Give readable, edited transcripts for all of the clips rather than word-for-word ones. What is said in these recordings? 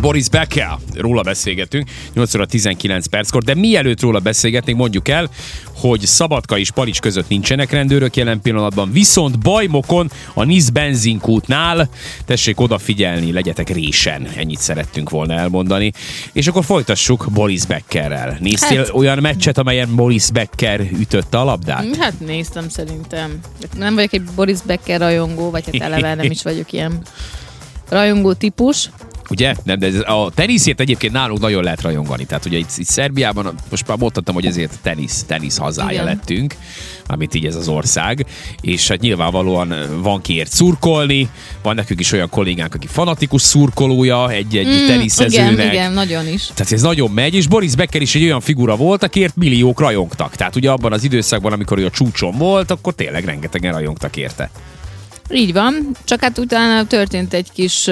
Boris Becker, róla beszélgetünk, 8 óra 19 perckor, de mielőtt róla beszélgetnénk, mondjuk el, hogy Szabadka és Palics között nincsenek rendőrök jelen pillanatban, viszont Bajmokon, a NISZ benzinkútnál, tessék odafigyelni, legyetek résen, ennyit szerettünk volna elmondani. És akkor folytassuk Boris Beckerrel. Néztél olyan meccset, amelyen Boris Becker ütötte a labdát? Hát néztem szerintem. Nem vagyok egy Boris Becker rajongó, vagy hát eleve nem is vagyok ilyen rajongó típus. Ugye? Nem, de a teniszért egyébként nálunk nagyon lehet rajongani. Tehát ugye itt Szerbiában, most már mondhattam, hogy ezért tenisz hazája igen. lettünk, amit így ez az ország, és hát nyilvánvalóan van kiért szurkolni, van nekünk is olyan kollégánk, aki fanatikus szurkolója egy teniszezőnek. Igen, nagyon is. Tehát ez nagyon megy, és Boris Becker is egy olyan figura volt, akiért milliók rajongtak. Tehát ugye abban az időszakban, amikor ő a csúcson volt, akkor tényleg rengetegen rajongtak érte. Így van, csak hát utána történt egy kis...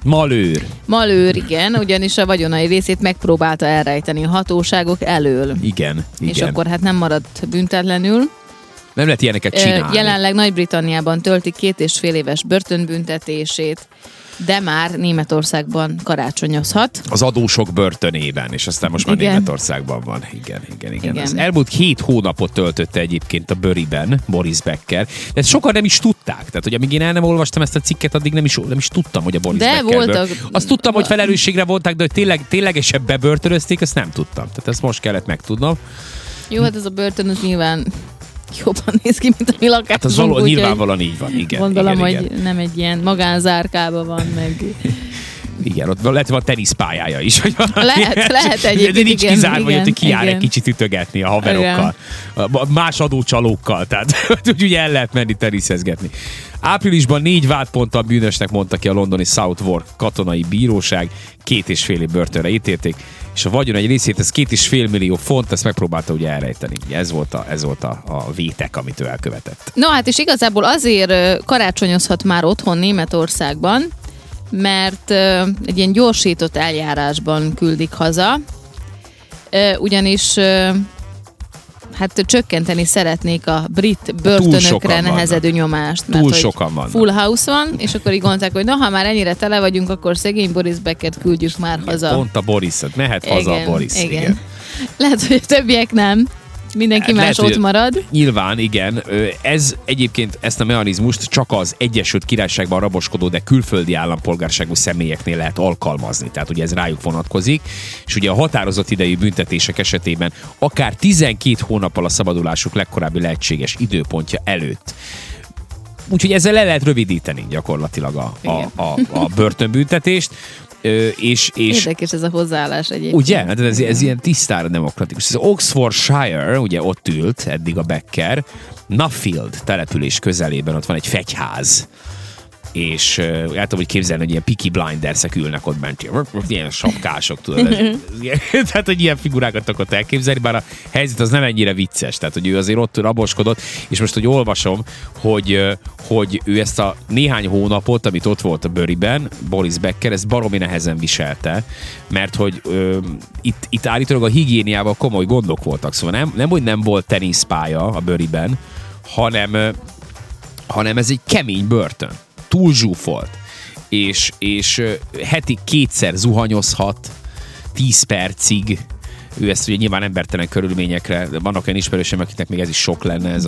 Malőr, igen, ugyanis a vagyonai részét megpróbálta elrejteni a hatóságok elől. Igen. És akkor hát nem maradt büntetlenül. Nem lehet ilyeneket csinálni. Jelenleg Nagy-Britanniában tölti 2,5 éves börtönbüntetését, de már Németországban karácsonyozhat. Az adósok börtönében, és aztán most már igen. Németországban van. Igen. Az elmúlt 7 hónapot töltötte egyébként a Buryben Boris Becker. De ezt sokan nem is tudták. Tehát, hogy amíg én el nem olvastam ezt a cikket, addig nem is tudtam, hogy a Boris Beckerből. Azt tudtam, hogy felelősségre voltak, de hogy ténylegesen bebörtönözték, ezt nem tudtam. Tehát ezt most kellett megtudnom. Jó, hát ez a börtön az nyilván jobban néz ki, mint a mi lakásunk. Hát az nyilvánvalóan így van, igen. Gondolom, igen, hogy nem egy ilyen magánzárkában van, meg... Igen, ott lehet van teniszpályája is. Hogy lehet egyébként. De nincs kizárva, hogy kijár egy kicsit ütögetni a haverokkal. Igen. Más adócsalókkal, tehát úgy el lehet menni teniszezgetni. Áprilisban 4 vádponttal bűnösnek mondta ki a londoni Southwark katonai bíróság, 2,5 év börtönre ítélték, és a vagyon egy részét, ez 2,5 millió font, ezt megpróbálta ugye elrejteni. Ez volt a vétek, amit ő elkövetett. No hát és igazából azért karácsonyozhat már otthon Németországban, mert egy ilyen gyorsított eljárásban küldik haza, ugyanis hát csökkenteni szeretnék a brit börtönökre nehezedő nyomást. Mert túl sokan vannak. Full house van, és akkor így gondolták, hogy ha már ennyire tele vagyunk, akkor szegény Boris Beckert küldjük már haza. Pont a Borisot, mehet haza a Boris. Igen. Lehet, hogy a többiek nem. Mindenki más ott marad. Nyilván, igen. Ez egyébként ezt a mechanizmust csak az Egyesült Királyságban raboskodó, de külföldi állampolgárságú személyeknél lehet alkalmazni. Tehát ugye ez rájuk vonatkozik. És ugye a határozott idejű büntetések esetében akár 12 hónappal a szabadulásuk legkorábbi lehetséges időpontja előtt. Úgyhogy ezzel le lehet rövidíteni gyakorlatilag a börtönbüntetést. És érdekes ez a hozzáállás egyébként. Ugye? Hát ez ilyen tisztára demokratikus. Ez Oxfordshire, ugye ott ült eddig a Becker, Nuffield település közelében, ott van egy fegyház. És el tudom, hogy képzelni, hogy ilyen Peaky Blindersek ülnek ott bent, ilyen sapkások, tudod. Tehát, hogy ilyen figurákat akarok elképzelni, bár a helyzet az nem ennyire vicces, tehát, hogy ő azért ott raboskodott, és most, hogy olvasom, hogy ő ezt a néhány hónapot, amit ott volt a Buryben, Boris Becker, ezt baromi nehezen viselte, mert hogy itt állítólag a higiéniával komoly gondok voltak, szóval nem hogy nem volt teniszpálya a Buryben, hanem ez egy kemény börtön. Túl zsúfolt, és heti 2-szer zuhanyozhat 10 percig. Ő ezt ugye nyilván embertelen körülményekre, vannak olyan ismerősöm, akiknek még ez is sok lenne. Ez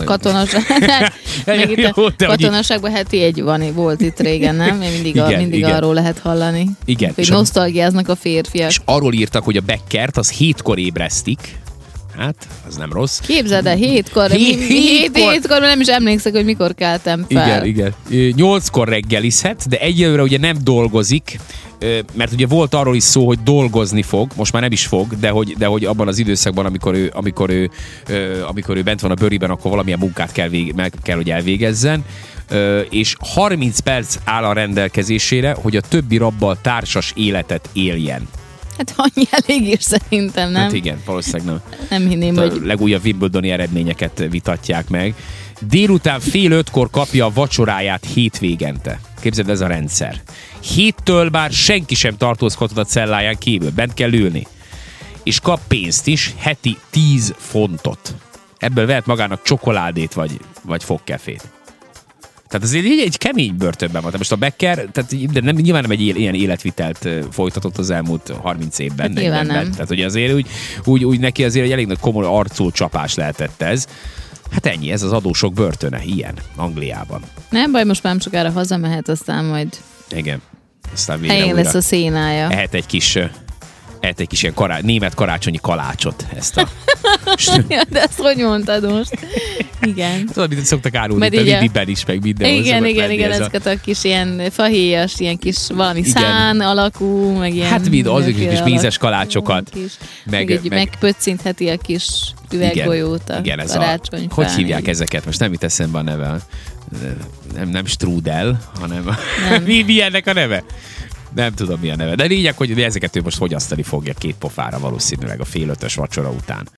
katonaságban heti egy volt itt régen, nem? Mindig arról lehet hallani. Igen. Hogy nosztalgiáznak a férfiak. És arról írtak, hogy a Beckert az 7-kor ébresztik. Hát, az nem rossz. Képzeld el, 7-kor. 7-kor nem is emlékszek, hogy mikor keltem fel. Igen. 8-kor reggelizhet, de egyelőre ugye nem dolgozik, mert ugye volt arról is szó, hogy dolgozni fog, most már nem is fog, de hogy abban az időszakban, amikor ő bent van a Buryben, akkor valamilyen munkát kell, hogy elvégezzen, és 30 perc áll a rendelkezésére, hogy a többi rabbal társas életet éljen. Hát annyi elég is szerintem, nem? Hát igen, valószínűleg nem. Nem hinném, hogy... A legújabb Wimbledoni eredményeket vitatják meg. Délután 4:30 kapja a vacsoráját hétvégente. Képzeld, ez a rendszer. 7-től bár senki sem tartózkodhat a celláján kívül, bent kell ülni. És kap pénzt is, heti 10 fontot. Ebből vehet magának csokoládét vagy fogkefét. Tehát azért egy kemény börtönben van. Most a Becker, de nem, nyilván nem egy ilyen életvitelt folytatott az elmúlt 30 évben. Hát nyilván nem. Tehát hogy azért úgy neki azért egy elég nagy komoly arcú csapás lehetett ez. Hát ennyi, ez az adósok börtöne, ilyen, Angliában. Nem baj, most már nem sokára hazamehet, aztán majd Igen. Aztán helyén lesz a szénája. Ehet egy kis ilyen német karácsonyi kalácsot. Ezt a... De ezt hogy mondtad most? Igen. Tudod, mit szoktak árulni, a Vidiben is, meg mindenhol. Igen, ezeket a kis ilyen fahéjas, ilyen kis valami szán alakú, meg ilyen... Hát mind, azok kis mézes kalácsokat. Megpöccintheti a kis üveggolyót a karácsonyfán. Hogy hívják ezeket? Most nem jut eszembe a neve. Nem strudel, hanem... Mi ennek a neve? Nem tudom, mi a neve. De lényeg, hogy ezeket ő most fogyasztani fogja 2 pofára valószínűleg a fél 5-ös vacsora után.